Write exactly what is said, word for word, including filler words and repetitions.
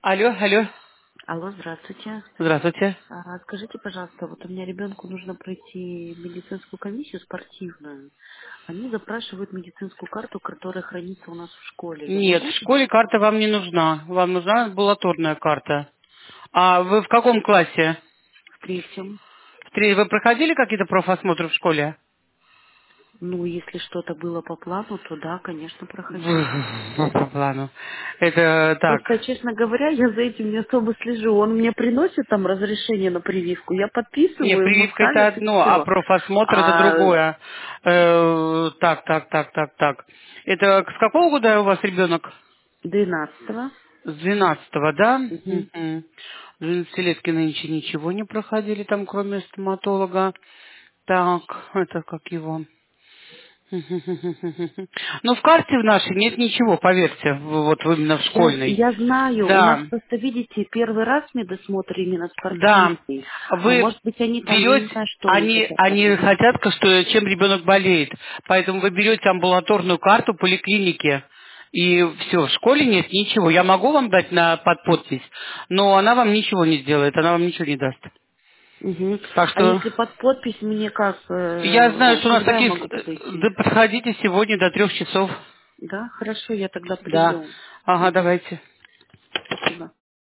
Алло, алло. Алло, здравствуйте. Здравствуйте. А, скажите, пожалуйста, вот у меня ребенку нужно пройти медицинскую комиссию спортивную. Они запрашивают медицинскую карту, которая хранится у нас в школе. Я Нет, могу? в школе карта вам не нужна. Вам нужна амбулаторная карта. А вы в каком классе? В третьем. В три- Вы проходили какие-то профосмотры в школе? Ну, если что-то было по плану, то да, конечно, проходила. По плану. Это так. Просто, честно говоря, я за этим не особо слежу. Он мне приносит там разрешение на прививку, я Не, подписываю, ему прививка это ставят и одно, а все. профосмотр это А другое. Э, так, так, так, так, так. Это с какого года у вас ребенок? двенадцатого. С двенадцатого, да? Угу. Угу. двенадцатилетки нынче ничего не проходили там, кроме стоматолога. Так, это как его? Ну, в карте в нашей нет ничего, поверьте, в- вот именно в Я, школьной. я знаю, у нас Да, просто, видите, первый раз медосмотр именно да. спортивный. Но, Вы может быть, они там, я не берете, знаю, что они они, хотят от они меня. хотят, ка- что, чем ребенок болеет. Поэтому вы берете амбулаторную карту поликлиники. И все, в школе нет ничего. Я могу вам дать на, под подпись, но она вам ничего не сделает, она вам ничего не даст. Мгм. Так А что если под подпись мне как, я знаю, э, что у нас когда я такие... могу с- подойти? Да подходите сегодня до трех часов. Да, хорошо, я тогда Да. приду. Ага, Мгм. давайте.